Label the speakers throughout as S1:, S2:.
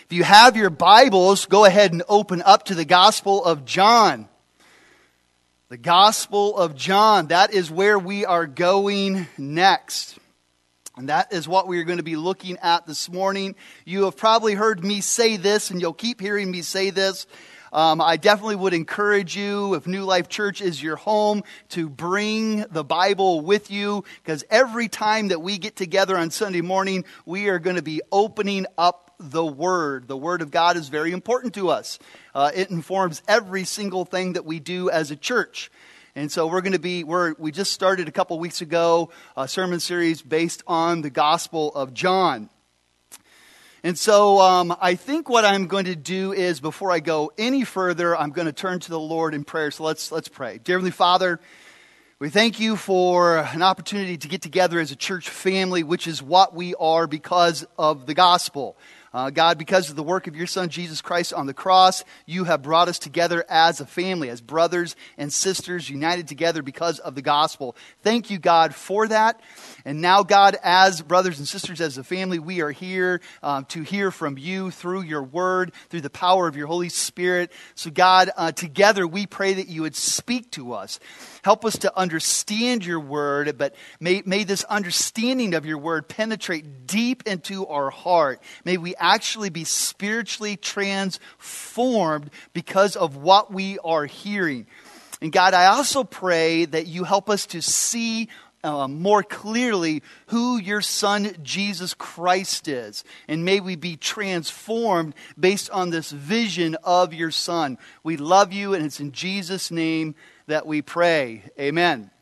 S1: If you have your Bibles, go ahead and open up to the Gospel of John. The Gospel of John, that is where we are going next. And that is what we're going to be looking at this morning. You have probably heard me say this, and you'll keep hearing me say this. I definitely would encourage you, if New Life Church is your home, to bring the Bible with you, because every time that we get together on Sunday morning, we are going to be opening up the Word. The Word of God is very important to us. It informs every single thing that we do as a church. And so we just started a couple weeks ago a sermon series based on the Gospel of John. And so I think what I'm going to do is, before I go any further, I'm going to turn to the Lord in prayer. So let's pray. Dear Heavenly Father, we thank you for an opportunity to get together as a church family, which is what we are because of the gospel. God, because of the work of your Son, Jesus Christ, on the cross, you have brought us together as a family, as brothers and sisters, united together because of the gospel. Thank you, God, for that. And now, God, as brothers and sisters, as a family, we are here to hear from you through your word, through the power of your Holy Spirit. So, God, together we pray that you would speak to us. Help us to understand your word, but may this understanding of your word penetrate deep into our heart. May we actually be spiritually transformed because of what we are hearing. And God, I also pray that you help us to see more clearly who your Son, Jesus Christ, is. And may we be transformed based on this vision of your Son. We love you, and it's in Jesus' name that we pray. Amen.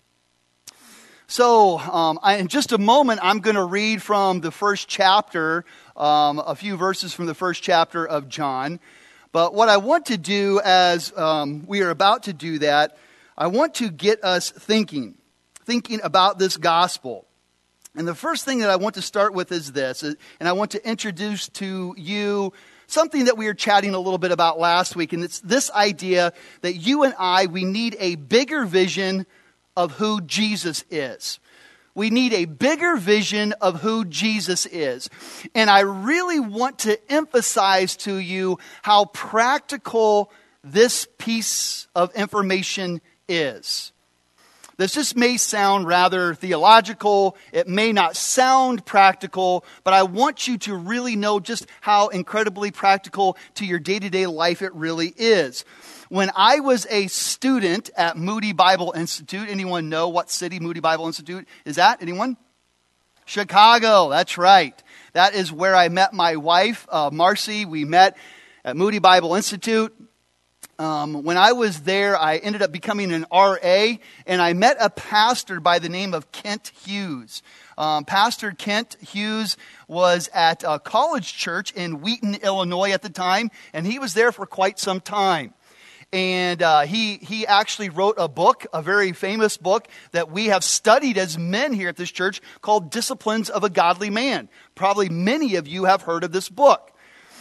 S1: So, in just a moment, I'm going to read from the first chapter, a few verses from the first chapter of John. But what I want to do as we are about to do that, I want to get us thinking about this gospel. And the first thing that I want to start with is this, and I want to introduce to you something that we were chatting a little bit about last week, and it's this idea that you and we need a bigger vision of who Jesus is. We need a bigger vision of who Jesus is. And I really want to emphasize to you how practical this piece of information is. This just may sound rather theological. It may not sound practical, but I want you to really know just how incredibly practical to your day-to-day life it really is. When I was a student at Moody Bible Institute, anyone know what city Moody Bible Institute is at? Anyone? Chicago, that's right. That is where I met my wife, Marcy. We met at Moody Bible Institute. When I was there, I ended up becoming an RA, and I met a pastor by the name of Kent Hughes. Pastor Kent Hughes was at a college church in Wheaton, Illinois at the time, and he was there for quite some time. And he actually wrote a book, a very famous book that we have studied as men here at this church called Disciplines of a Godly Man. Probably many of you have heard of this book.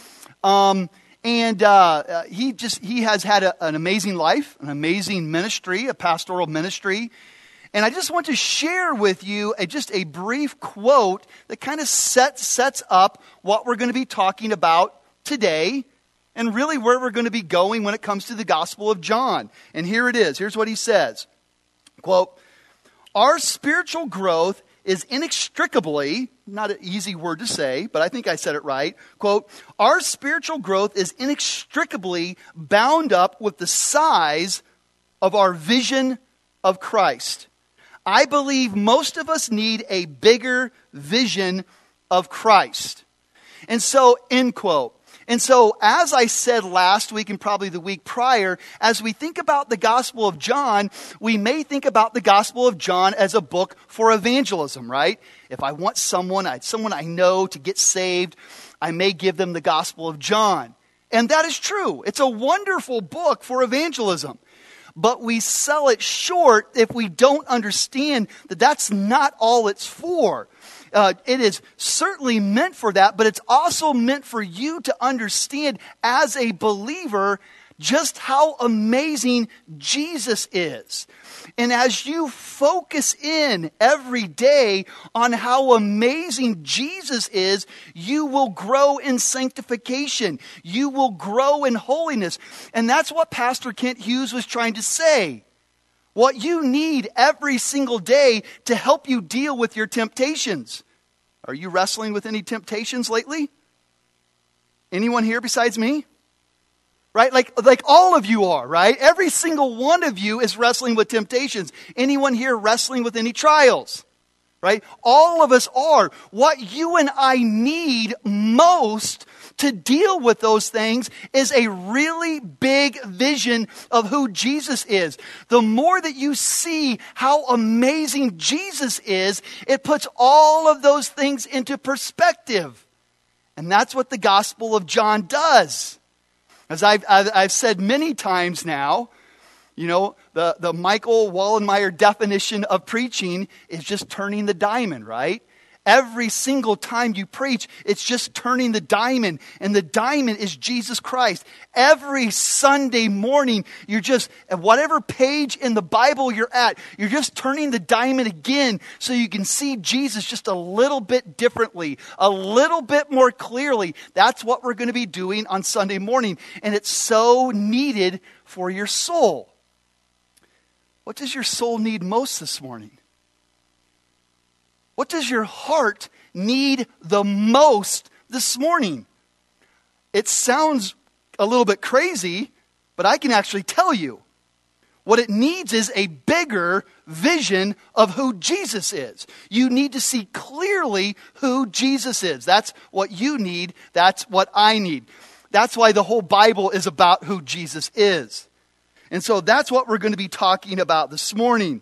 S1: And he has had an amazing life, an amazing ministry, a pastoral ministry. And I just want to share with you just a brief quote that kind of sets up what we're going to be talking about today and really where we're going to be going when it comes to the Gospel of John. And here it is. Here's what he says. Quote, "Our spiritual growth is inextricably," not an easy word to say, but I think I said it right. Quote, "Our spiritual growth is inextricably bound up with the size of our vision of Christ. I believe most of us need a bigger vision of Christ." And so, end quote. And so, as I said last week and probably the week prior, as we think about the Gospel of John, we may think about the Gospel of John as a book for evangelism, right? If I want someone I know to get saved, I may give them the Gospel of John. And that is true. It's a wonderful book for evangelism. But we sell it short if we don't understand that that's not all it's for. It is certainly meant for that, but it's also meant for you to understand as a believer just how amazing Jesus is. And as you focus in every day on how amazing Jesus is, you will grow in sanctification. You will grow in holiness. And that's what Pastor Kent Hughes was trying to say. What you need every single day to help you deal with your temptations. Are you wrestling with any temptations lately? Anyone here besides me? Right? Like all of you are, right? Every single one of you is wrestling with temptations. Anyone here wrestling with any trials? Right? All of us are. What you and I need most to deal with those things is a really big vision of who Jesus is. The more that you see how amazing Jesus is, it puts all of those things into perspective. And that's what the Gospel of John does. As I've said many times now, you know, the Michael Wallenmeyer definition of preaching is just turning the diamond, right? Every single time you preach, it's just turning the diamond. And the diamond is Jesus Christ. Every Sunday morning, you're just, at whatever page in the Bible you're at, you're just turning the diamond again so you can see Jesus just a little bit differently, a little bit more clearly. That's what we're going to be doing on Sunday morning. And it's so needed for your soul. What does your soul need most this morning? What does your heart need the most this morning? It sounds a little bit crazy, but I can actually tell you. What it needs is a bigger vision of who Jesus is. You need to see clearly who Jesus is. That's what you need. That's what I need. That's why the whole Bible is about who Jesus is. And so that's what we're going to be talking about this morning.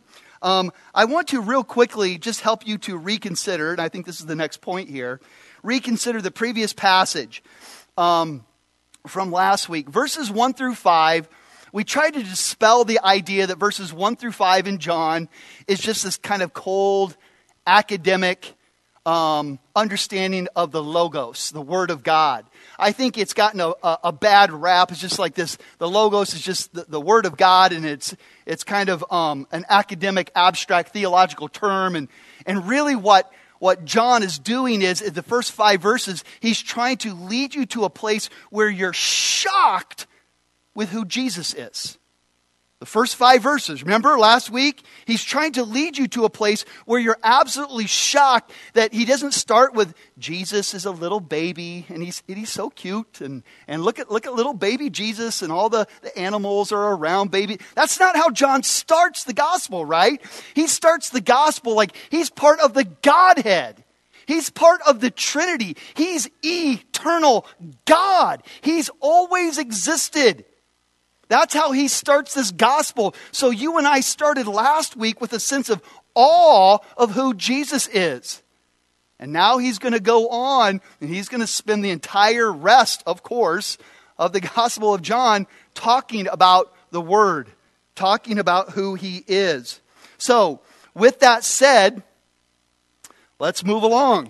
S1: I want to real quickly just help you to reconsider, and I think this is the next point here, reconsider the previous passage from last week. Verses 1 through 5, we tried to dispel the idea that verses 1 through 5 in John is just this kind of cold, academic understanding of the Logos, the Word of God. I think it's gotten a bad rap. It's just like this. The Logos is just the Word of God, and it's kind of an academic, abstract, theological term. And really what John is doing is, in the first 5 verses, he's trying to lead you to a place where you're shocked with who Jesus is. The first 5 verses. Remember last week? He's trying to lead you to a place where you're absolutely shocked that he doesn't start with Jesus is a little baby and he's so cute and look at little baby Jesus and all the animals are around baby. That's not how John starts the gospel, right? He starts the gospel like he's part of the Godhead. He's part of the Trinity. He's eternal God. He's always existed. That's how he starts this gospel. So you and I started last week with a sense of awe of who Jesus is. And now he's going to go on and he's going to spend the entire rest, of course, of the Gospel of John talking about the Word, talking about who he is. So with that said, let's move along.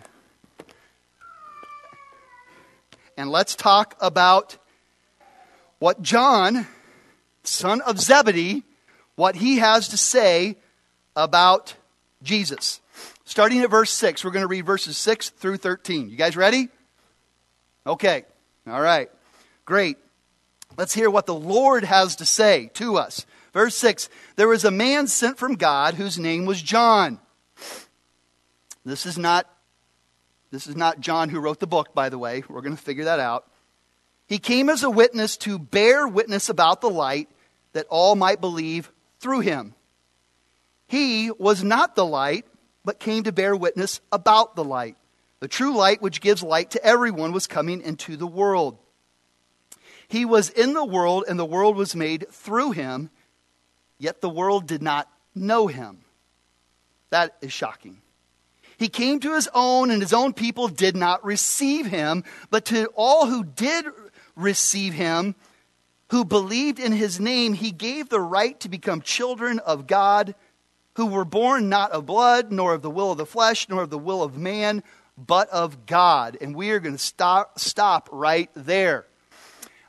S1: And let's talk about what John, son of Zebedee, what he has to say about Jesus. Starting at verse 6, we're going to read verses 6 through 13. You guys ready? Okay. All right. Great. Let's hear what the Lord has to say to us. Verse 6, there was a man sent from God whose name was John. This is not John who wrote the book, by the way. We're going to figure that out. He came as a witness to bear witness about the light, that all might believe through him. He was not the light, but came to bear witness about the light. The true light, which gives light to everyone, was coming into the world. He was in the world, and the world was made through him, yet the world did not know him. That is shocking. He came to his own, and his own people did not receive him. But to all who did receive him, who believed in his name, he gave the right to become children of God, who were born not of blood, nor of the will of the flesh, nor of the will of man, but of God. And we are going to stop right there.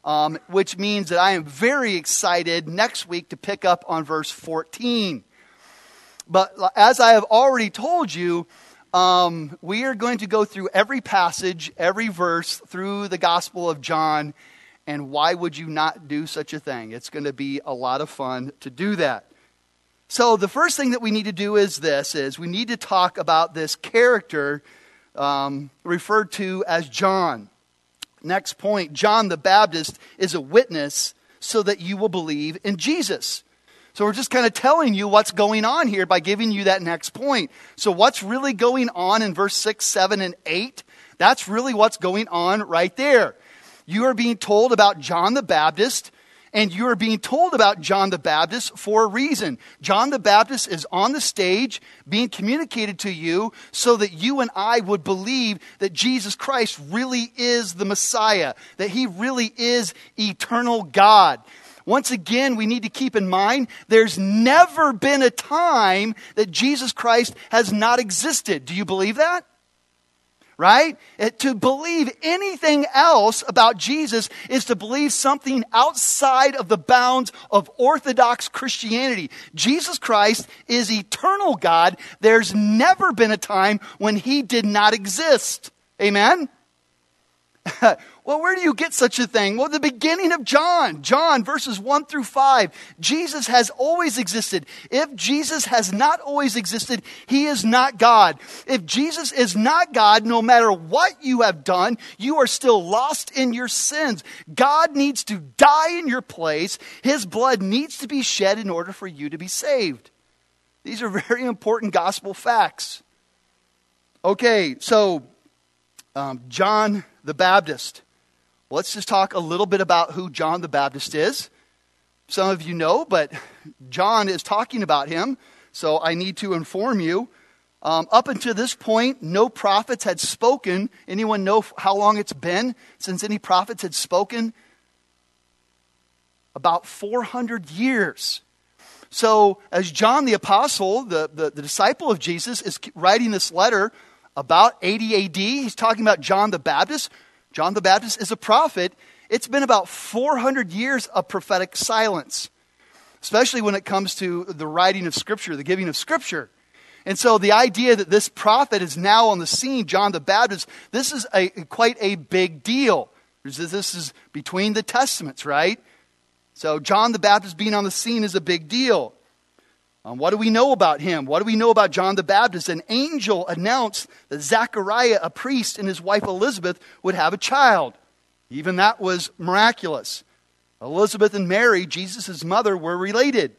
S1: which means that I am very excited next week to pick up on verse 14. But as I have already told you, we are going to go through every passage, every verse through the Gospel of John. And why would you not do such a thing? It's going to be a lot of fun to do that. So the first thing that we need to do is we need to talk about this character referred to as John. Next point, John the Baptist is a witness so that you will believe in Jesus. So we're just kind of telling you what's going on here by giving you that next point. So what's really going on in verse 6, 7, and 8? That's really what's going on right there. You are being told about John the Baptist, and you are being told about John the Baptist for a reason. John the Baptist is on the stage being communicated to you so that you and I would believe that Jesus Christ really is the Messiah, that he really is eternal God. Once again, we need to keep in mind, there's never been a time that Jesus Christ has not existed. Do you believe that? Right? To believe anything else about Jesus is to believe something outside of the bounds of Orthodox Christianity. Jesus Christ is eternal God. There's never been a time when he did not exist. Amen? Well, where do you get such a thing? Well, the beginning of John, verses 1 through 5. Jesus has always existed. If Jesus has not always existed, he is not God. If Jesus is not God, no matter what you have done, you are still lost in your sins. God needs to die in your place. His blood needs to be shed in order for you to be saved. These are very important gospel facts. Okay, so John the Baptist. Let's just talk a little bit about who John the Baptist is. Some of you know, but John is talking about him, so I need to inform you. Up until this point, no prophets had spoken. Anyone know how long it's been since any prophets had spoken? About 400 years. So as John the Apostle, the disciple of Jesus, is writing this letter about 80 AD, he's talking about John the Baptist. John the Baptist is a prophet. It's been about 400 years of prophetic silence, especially when it comes to the writing of Scripture, the giving of Scripture. And so the idea that this prophet is now on the scene, John the Baptist, this is quite a big deal. This is between the Testaments, right? So John the Baptist being on the scene is a big deal. What do we know about him? What do we know about John the Baptist? An angel announced that Zechariah, a priest, and his wife Elizabeth would have a child. Even that was miraculous. Elizabeth and Mary, Jesus' mother, were related.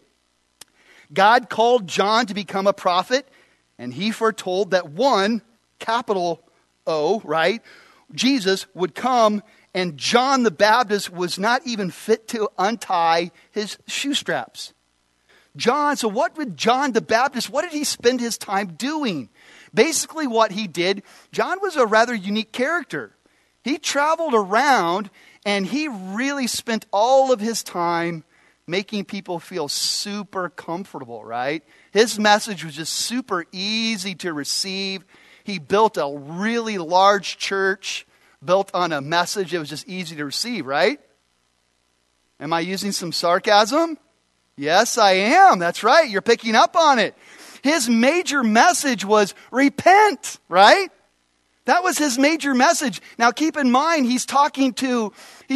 S1: God called John to become a prophet, and he foretold that one, capital O, right, Jesus would come, and John the Baptist was not even fit to untie his shoe straps. So what did John the Baptist, what did he spend his time doing? Basically what he did, John was a rather unique character. He traveled around and he really spent all of his time making people feel super comfortable, right? His message was just super easy to receive. He built a really large church built on a message that was just easy to receive, right? Am I using some sarcasm? Yes, I am. That's right. You're picking up on it. His major message was repent, right? That was his major message. Now keep in mind, he's talking to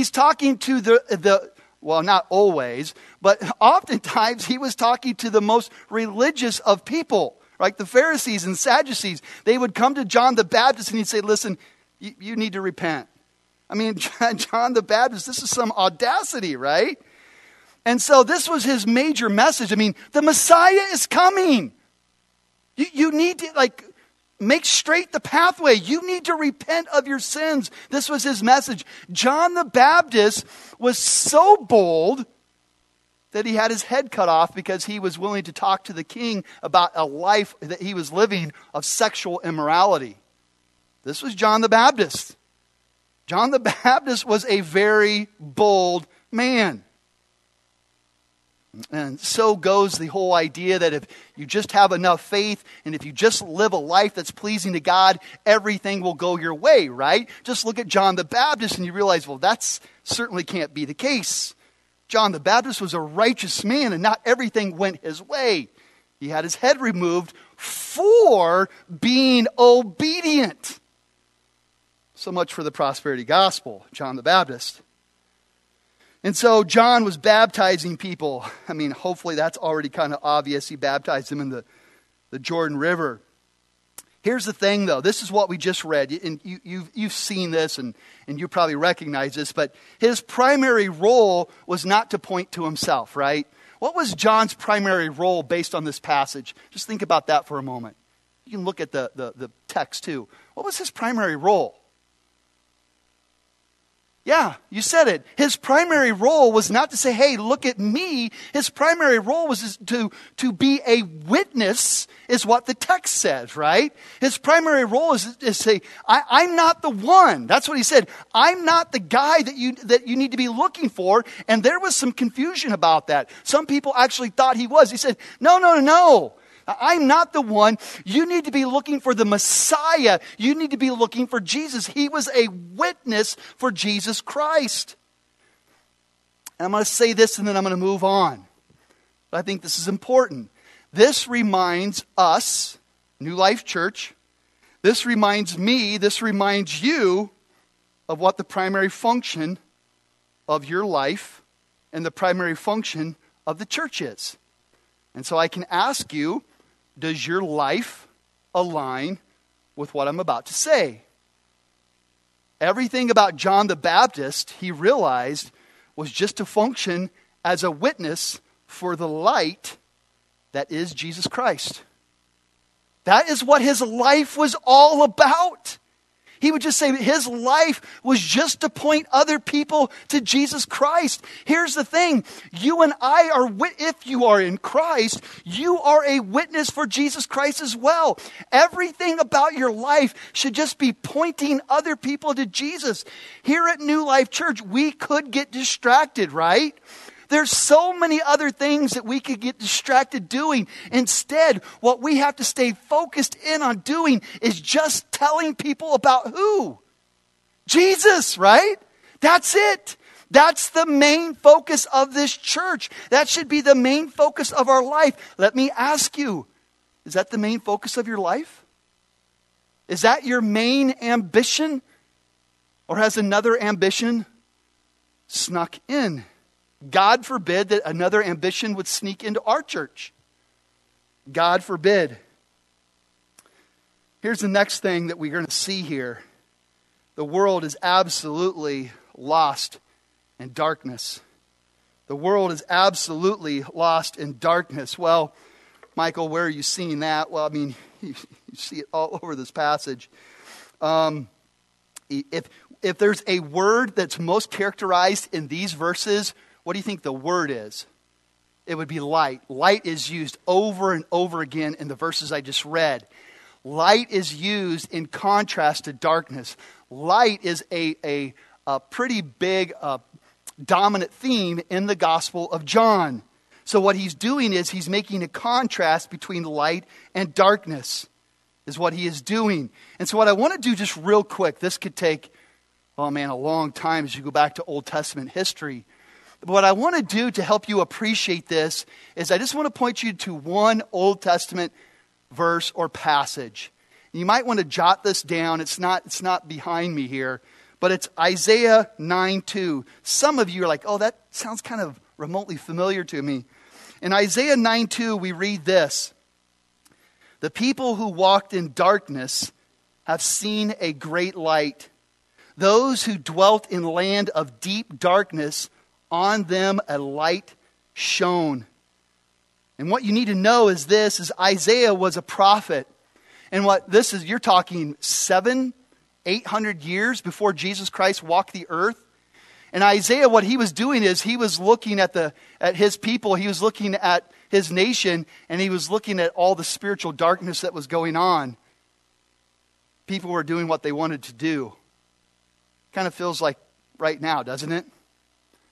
S1: the well, not always, but oftentimes he was talking to the most religious of people, like the Pharisees and Sadducees. They would come to John the Baptist and he'd say, listen, you need to repent. I mean, John the Baptist, this is some audacity, right? And so this was his major message. I mean, the Messiah is coming. You need to make straight the pathway. You need to repent of your sins. This was his message. John the Baptist was so bold that he had his head cut off because he was willing to talk to the king about a life that he was living of sexual immorality. This was John the Baptist. John the Baptist was a very bold man. And so goes the whole idea that if you just have enough faith and if you just live a life that's pleasing to God, everything will go your way, right? Just look at John the Baptist and you realize, well, that's certainly can't be the case. John the Baptist was a righteous man and not everything went his way. He had his head removed for being obedient. So much for the prosperity gospel, John the Baptist. And so John was baptizing people. I mean, hopefully that's already kind of obvious. He baptized them in the Jordan River. Here's the thing, though. This is what we just read. And you've seen this and you probably recognize this. But his primary role was not to point to himself, right? What was John's primary role based on this passage? Just think about that for a moment. You can look at the text too. What was his primary role? Yeah, you said it. His primary role was not to say, hey, look at me. His primary role was to be a witness, is what the text says, right? His primary role is to say, I'm not the one. That's what he said. I'm not the guy that you need to be looking for. And there was some confusion about that. Some people actually thought he was. He said, no. I'm not the one. You need to be looking for the Messiah. You need to be looking for Jesus. He was a witness for Jesus Christ. And I'm going to say this and then I'm going to move on. But I think this is important. This reminds us, New Life Church, this reminds me, this reminds you of what the primary function of your life and the primary function of the church is. And so I can ask you, does your life align with what I'm about to say? Everything about John the Baptist, he realized, was just to function as a witness for the light that is Jesus Christ. That is what his life was all about. He would just say his life was just to point other people to Jesus Christ. Here's the thing. You and I if you are in Christ, you are a witness for Jesus Christ as well. Everything about your life should just be pointing other people to Jesus. Here at New Life Church, we could get distracted, right? There's so many other things that we could get distracted doing. Instead, what we have to stay focused in on doing is just telling people about who? Jesus, right? That's it. That's the main focus of this church. That should be the main focus of our life. Let me ask you, is that the main focus of your life? Is that your main ambition? Or has another ambition snuck in? God forbid that another ambition would sneak into our church. God forbid. Here's the next thing that we're going to see here. The world is absolutely lost in darkness. The world is absolutely lost in darkness. Well, Michael, where are you seeing that? Well, I mean, you see it all over this passage. If there's a word that's most characterized in these verses, what do you think the word is? It would be light. Light is used over and over again in the verses I just read. Light is used in contrast to darkness. Light is a pretty big dominant theme in the Gospel of John. So what he's doing is he's making a contrast between light and darkness is what he is doing. And so what I want to do just real quick, this could take, a long time as you go back to Old Testament history. But what I want to do to help you appreciate this is I just want to point you to one Old Testament verse or passage. You might want to jot this down. It's not behind me here, but it's Isaiah 9:2. Some of you are like, oh, that sounds kind of remotely familiar to me. In Isaiah 9:2, we read this. The people who walked in darkness have seen a great light. Those who dwelt in land of deep darkness, on them a light shone. And what you need to know is this, is Isaiah was a prophet. And what this is, you're talking 700-800 years before Jesus Christ walked the earth. And Isaiah, what he was doing is he was looking at his people, he was looking at his nation, and he was looking at all the spiritual darkness that was going on. People were doing what they wanted to do. Kind of feels like right now, doesn't it?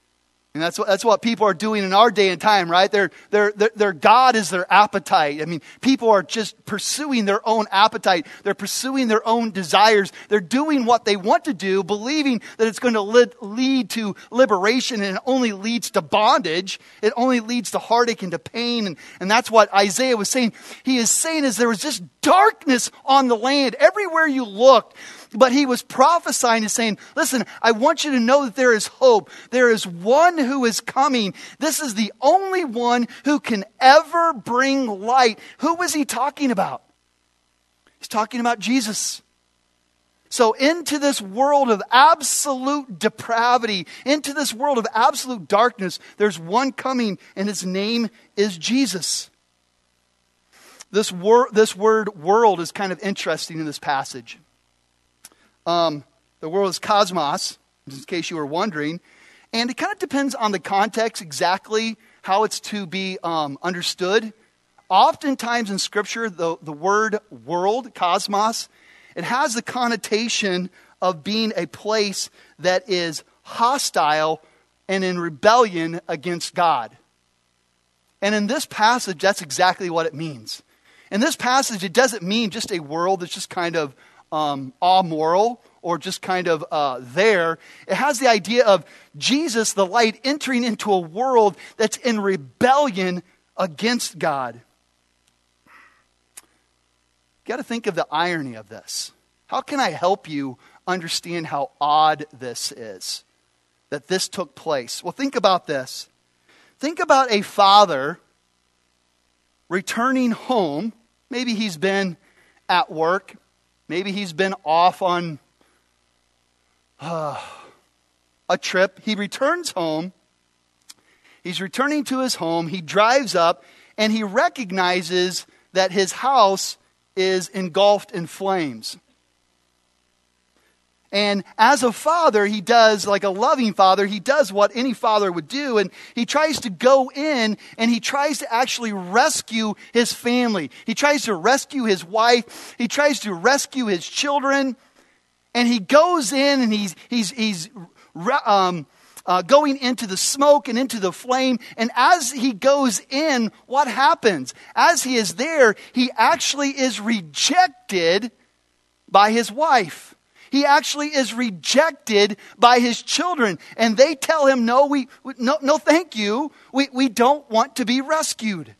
S1: And that's what people are doing in our day and time, right? Their God is their appetite. I mean, people are just pursuing their own appetite. They're pursuing their own desires. They're doing what they want to do, believing that it's going to lead to liberation, and it only leads to bondage. It only leads to heartache and to pain. And that's what Isaiah was saying. He is saying is there was just darkness on the land everywhere you looked. But he was prophesying and saying, listen, I want you to know that there is hope. There is one who is coming. This is the only one who can ever bring light. Who was he talking about? He's talking about Jesus. So into this world of absolute depravity, into this world of absolute darkness, there's one coming, and his name is Jesus. This word world is kind of interesting in this passage. The world is cosmos, in case you were wondering. And it kind of depends on the context exactly how it's to be understood. Oftentimes in Scripture, the word world, cosmos, it has the connotation of being a place that is hostile and in rebellion against God. And in this passage, that's exactly what it means. In this passage, it doesn't mean just a world that's just kind of amoral or just kind of there. It has the idea of Jesus, the light, entering into a world that's in rebellion against God. You got to think of the irony of this. How can I help you understand how odd this is, that this took place? Well, think about this. Think about a father returning home. Maybe he's been at work. Maybe he's been off on a trip. He returns home. He's returning to his home. He drives up and he recognizes that his house is engulfed in flames. And as a father, he does, like a loving father, he does what any father would do. And he tries to go in and he tries to actually rescue his family. He tries to rescue his wife. He tries to rescue his children. And he goes in and he's going into the smoke and into the flame. And as he goes in, what happens? As he is there, he actually is rejected by his wife. He actually is rejected by his children. And they tell him, no, thank you. We don't want to be rescued.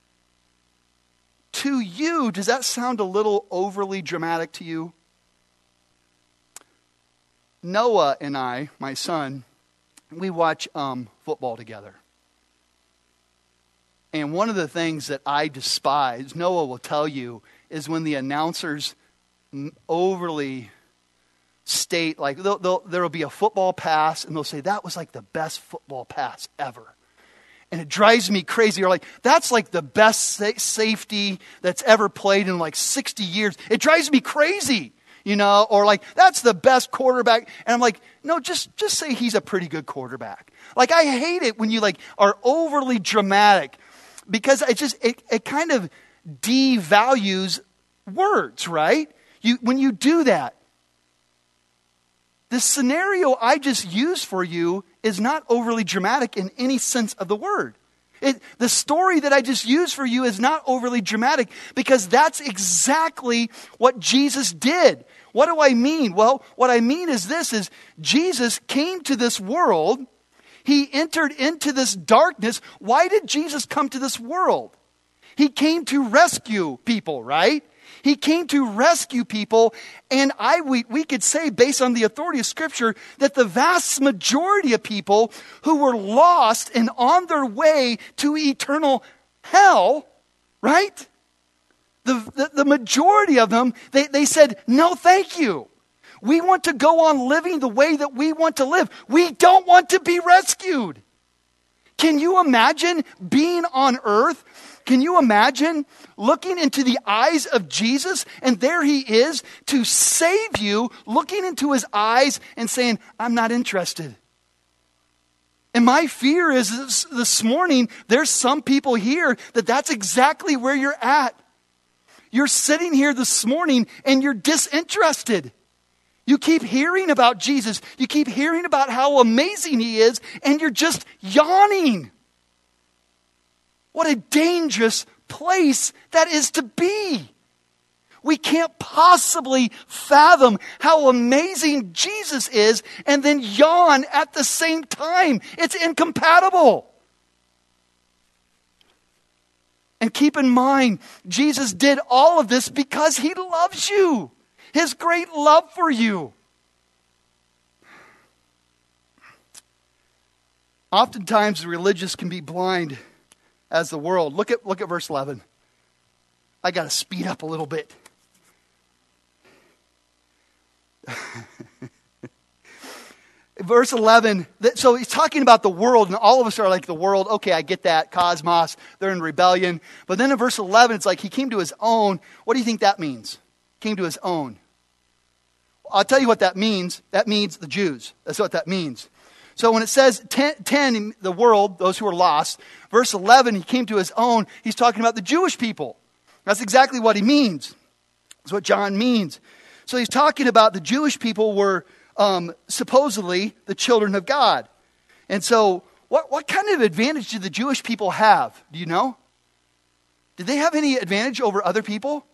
S1: To you, does that sound a little overly dramatic to you? Noah and I, my son, we watch football together. And one of the things that I despise, Noah will tell you, is when the announcers overly state, like there will be a football pass and they'll say, that was like the best football pass ever. And it drives me crazy. Or like, that's like the best safety that's ever played in like 60 years. It drives me crazy, you know, or like, that's the best quarterback. And I'm like, no, just say he's a pretty good quarterback. Like, I hate it when you like are overly dramatic, because it kind of devalues words, right? When you do that. The scenario I just used for you is not overly dramatic in any sense of the word. The story that I just used for you is not overly dramatic, because that's exactly what Jesus did. What do I mean? Well, what I mean is this, is Jesus came to this world. He entered into this darkness. Why did Jesus come to this world? He came to rescue people, right? He came to rescue people, and we could say, based on the authority of Scripture, that the vast majority of people who were lost and on their way to eternal hell, right? The majority of them, they said, no, thank you. We want to go on living the way that we want to live. We don't want to be rescued. Can you imagine being on earth? Can you imagine looking into the eyes of Jesus, and there he is to save you, looking into his eyes and saying, I'm not interested. And my fear is this morning, there's some people here that's exactly where you're at. You're sitting here this morning and you're disinterested. You keep hearing about Jesus. You keep hearing about how amazing he is, and you're just yawning. What a dangerous place that is to be. We can't possibly fathom how amazing Jesus is and then yawn at the same time. It's incompatible. And keep in mind, Jesus did all of this because he loves you. His great love for you. Oftentimes the religious can be blind as the world. Look at verse 11. I got to speed up a little bit. Verse 11, so he's talking about the world, and all of us are like the world. Okay, I get that. Cosmos, they're in rebellion. But then in verse 11, it's like he came to his own. What do you think that means? Came to his own. I'll tell you what that means. That means the Jews. That's what that means. So when it says 10, the world, those who are lost, verse 11, he came to his own, he's talking about the Jewish people. That's exactly what he means. That's what John means. So he's talking about the Jewish people were supposedly the children of God. And so what kind of advantage did the Jewish people have? Do you know? Did they have any advantage over other people?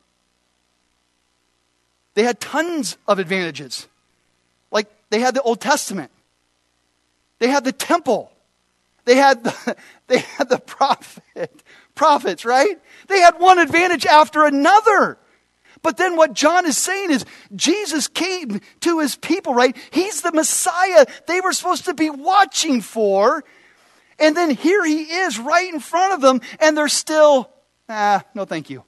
S1: They had tons of advantages. Like they had the Old Testament. They had the temple. They had the prophets, right? They had one advantage after another. But then what John is saying is Jesus came to his people, right? He's the Messiah they were supposed to be watching for. And then here he is right in front of them, and they're still, no thank you.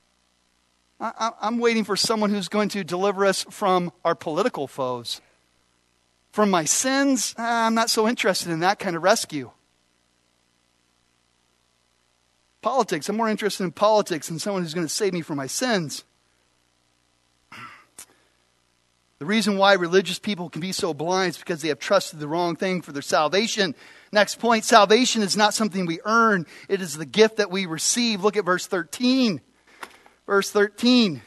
S1: I'm waiting for someone who's going to deliver us from our political foes. From my sins, I'm not so interested in that kind of rescue. Politics, I'm more interested in politics than someone who's going to save me from my sins. The reason why religious people can be so blind is because they have trusted the wrong thing for their salvation. Next point, salvation is not something we earn. It is the gift that we receive. Look at verse 13. Verse 13.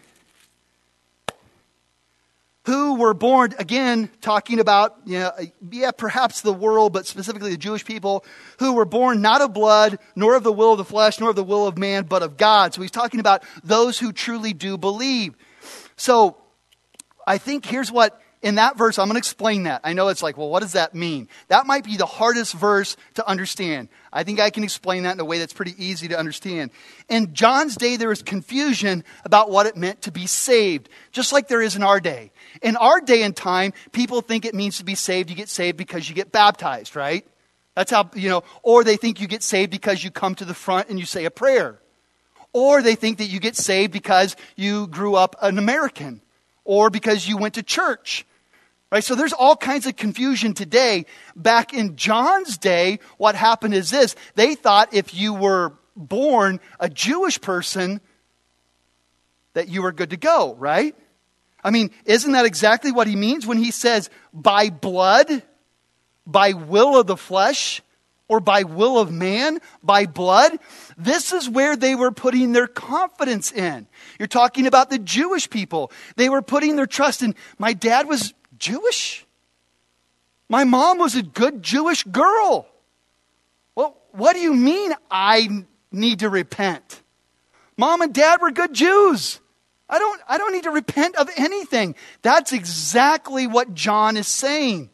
S1: Who were born, again, talking about, perhaps the world, but specifically the Jewish people, who were born not of blood, nor of the will of the flesh, nor of the will of man, but of God. So he's talking about those who truly do believe. So I think here's what, in that verse, I'm going to explain that. I know it's like, well, what does that mean? That might be the hardest verse to understand. I think I can explain that in a way that's pretty easy to understand. In John's day, there was confusion about what it meant to be saved, just like there is in our day. In our day and time, people think it means to be saved. You get saved because you get baptized, right? That's how, or they think you get saved because you come to the front and you say a prayer. Or they think that you get saved because you grew up an American. Or because you went to church, right? So there's all kinds of confusion today. Back in John's day, what happened is this. They thought if you were born a Jewish person, that you were good to go, right? I mean, isn't that exactly what he means when he says, by blood, by will of the flesh, or by will of man, by blood? This is where they were putting their confidence in. You're talking about the Jewish people. They were putting their trust in, my dad was Jewish. My mom was a good Jewish girl. Well, what do you mean I need to repent? Mom and dad were good Jews. I don't need to repent of anything. That's exactly what John is saying.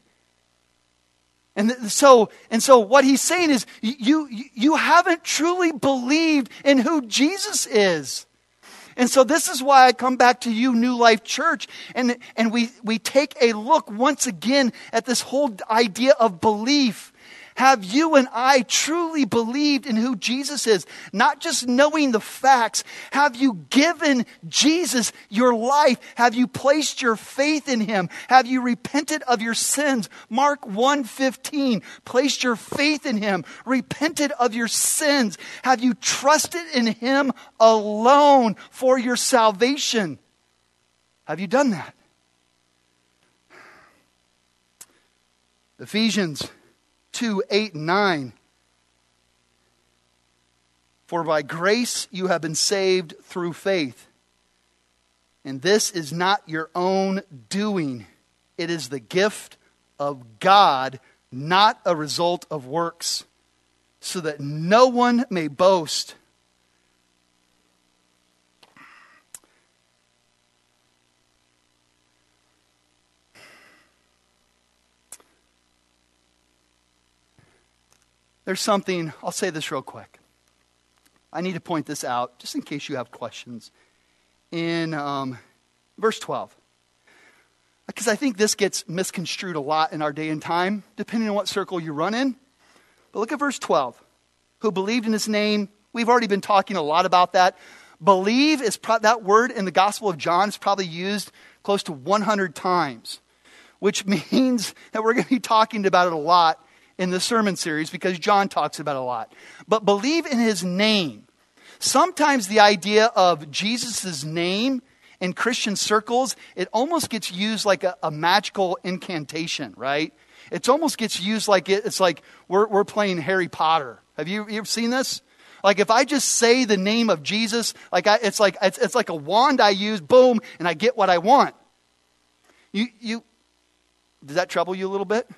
S1: And so what he's saying is you haven't truly believed in who Jesus is. And so this is why I come back to you, New Life Church, and we take a look once again at this whole idea of belief. Have you and I truly believed in who Jesus is? Not just knowing the facts. Have you given Jesus your life? Have you placed your faith in him? Have you repented of your sins? Mark 1:15, placed your faith in him, repented of your sins. Have you trusted in him alone for your salvation? Have you done that? Ephesians 2:8 and 9. For by grace you have been saved through faith. And this is not your own doing. It is the gift of God, not a result of works, so that no one may boast. There's something, I'll say this real quick. I need to point this out, just in case you have questions. In verse 12. Because I think this gets misconstrued a lot in our day and time, depending on what circle you run in. But look at verse 12. Who believed in his name. We've already been talking a lot about that. Believe is that word in the Gospel of John is probably used close to 100 times, which means that we're going to be talking about it a lot in the sermon series because John talks about it a lot. But believe in his name. Sometimes the idea of Jesus' name in Christian circles, it almost gets used like a magical incantation, right? It almost gets used like it's like we're playing Harry Potter. Have you ever seen this? Like if I just say the name of Jesus, it's like a wand I use, boom, and I get what I want. Does that trouble you a little bit?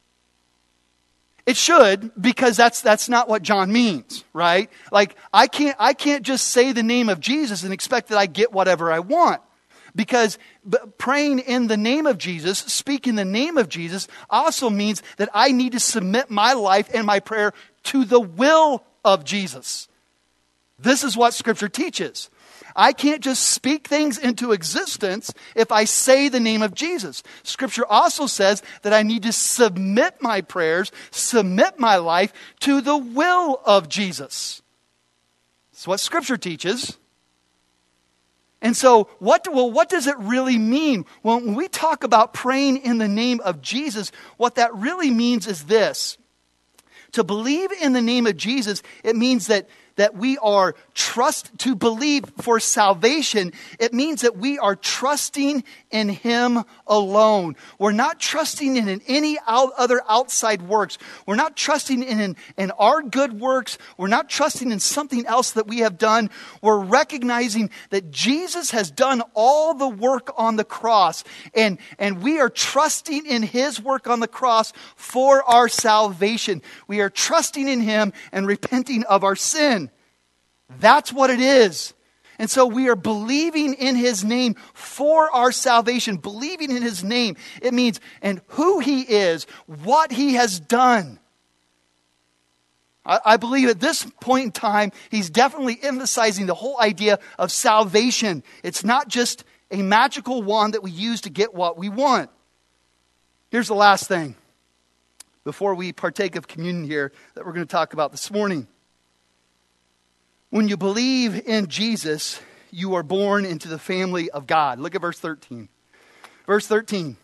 S1: It should, because that's not what John means, right? Like I can't just say the name of Jesus and expect that I get whatever I want. Because praying in the name of Jesus, speaking the name of Jesus, also means that I need to submit my life and my prayer to the will of Jesus. This is what Scripture teaches. I can't just speak things into existence if I say the name of Jesus. Scripture also says that I need to submit my prayers, submit my life to the will of Jesus. That's what Scripture teaches. And so, what does it really mean? Well, when we talk about praying in the name of Jesus, what that really means is this. To believe in the name of Jesus, it means that we are to believe for salvation. It means that we are trusting in Him alone. We're not trusting in any other outside works. We're not trusting in our good works. We're not trusting in something else that we have done. We're recognizing that Jesus has done all the work on the cross. And we are trusting in His work on the cross for our salvation. We are trusting in Him and repenting of our sin. That's what it is. And so we are believing in His name for our salvation. Believing in His name. It means, and who He is, what He has done. I believe at this point in time, He's definitely emphasizing the whole idea of salvation. It's not just a magical wand that we use to get what we want. Here's the last thing before we partake of communion here that we're going to talk about this morning. When you believe in Jesus, you are born into the family of God. Look at verse 13. Verse 13.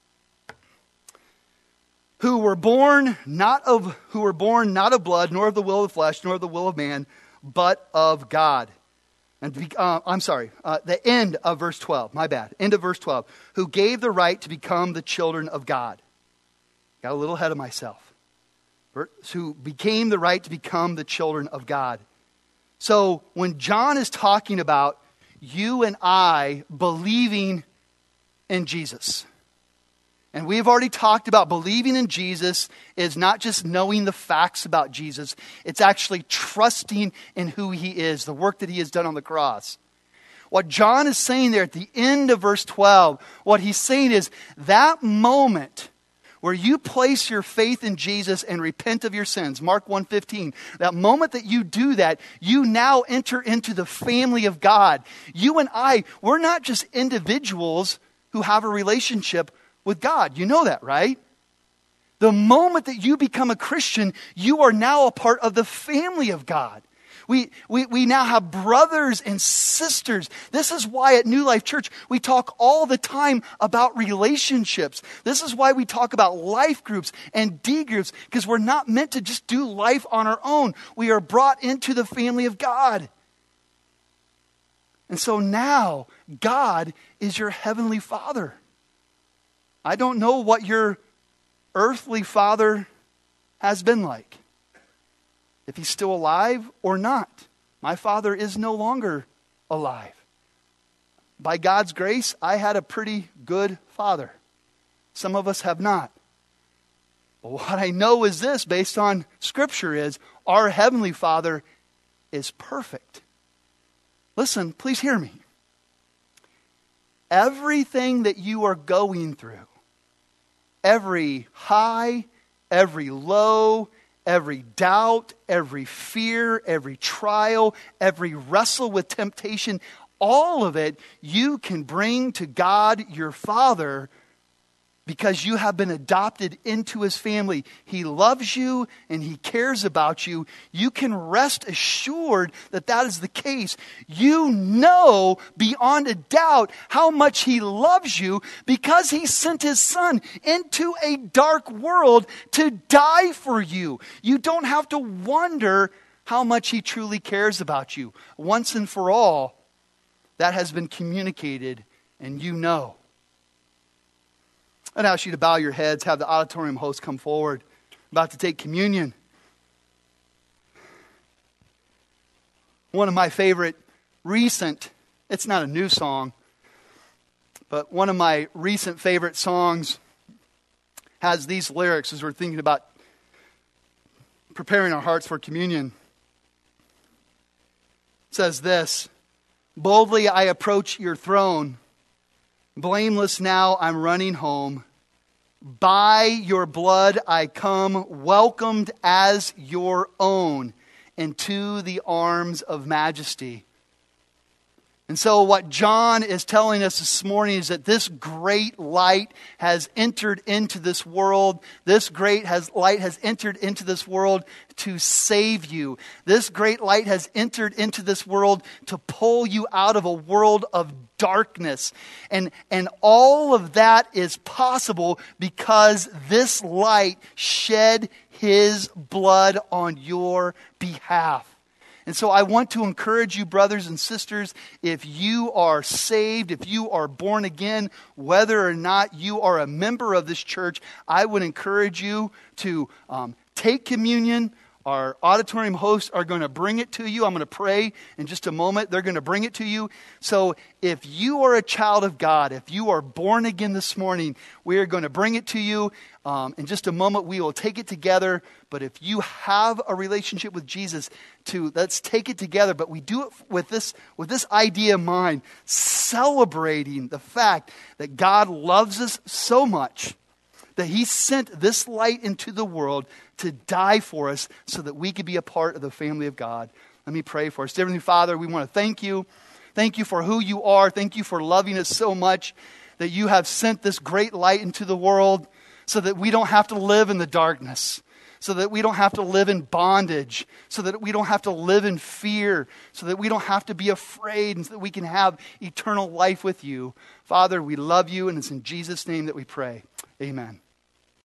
S1: Who were born not of blood, nor of the will of the flesh, nor of the will of man, but of God. And the end of verse 12. My bad. End of verse 12. Who gave the right to become the children of God. Got a little ahead of myself. Who became the right to become the children of God. So when John is talking about you and I believing in Jesus, and we've already talked about believing in Jesus is not just knowing the facts about Jesus, it's actually trusting in who He is, the work that He has done on the cross. What John is saying there at the end of verse 12, what he's saying is that moment where you place your faith in Jesus and repent of your sins, Mark 1:15, that moment that you do that, you now enter into the family of God. You and I, we're not just individuals who have a relationship with God. You know that, right? The moment that you become a Christian, you are now a part of the family of God. We now have brothers and sisters. This is why at New Life Church, we talk all the time about relationships. This is why we talk about life groups and D groups, because we're not meant to just do life on our own. We are brought into the family of God. And so now, God is your heavenly Father. I don't know what your earthly father has been like. If he's still alive or not. My father is no longer alive. By God's grace, I had a pretty good father. Some of us have not. But what I know is this, based on Scripture, is our Heavenly Father is perfect. Listen, please hear me. Everything that you are going through, every high, every low, every doubt, every fear, every trial, every wrestle with temptation, all of it you can bring to God your Father because you have been adopted into His family. He loves you and He cares about you. You can rest assured that that is the case. You know beyond a doubt how much He loves you because He sent His Son into a dark world to die for you. You don't have to wonder how much He truly cares about you. Once and for all, that has been communicated and you know. I'd ask you to bow your heads, have the auditorium host come forward. I'm about to take communion. One of my favorite recent, it's not a new song, but one of my recent favorite songs has these lyrics as we're thinking about preparing our hearts for communion. It says this, "Boldly I approach your throne. Blameless now I'm running home. By your blood I come, welcomed as your own, into the arms of majesty." And so what John is telling us this morning is that this great light has entered into this world. This great light has entered into this world to save you. This great light has entered into this world to pull you out of a world of darkness. And all of that is possible because this light shed His blood on your behalf. And so I want to encourage you, brothers and sisters, if you are saved, if you are born again, whether or not you are a member of this church, I would encourage you to take communion. Our auditorium hosts are going to bring it to you. I'm going to pray in just a moment. They're going to bring it to you. So if you are a child of God, if you are born again this morning, we are going to bring it to you. In just a moment, we will take it together. But if you have a relationship with Jesus, let's take it together. But we do it with this idea in mind, celebrating the fact that God loves us so much that He sent this light into the world to die for us so that we could be a part of the family of God. Let me pray for us. Dear Heavenly Father, we want to thank you. Thank you for who you are. Thank you for loving us so much that you have sent this great light into the world so that we don't have to live in the darkness, so that we don't have to live in bondage, so that we don't have to live in fear, so that we don't have to be afraid, and so that we can have eternal life with you. Father, we love you, and it's in Jesus' name that we pray. Amen.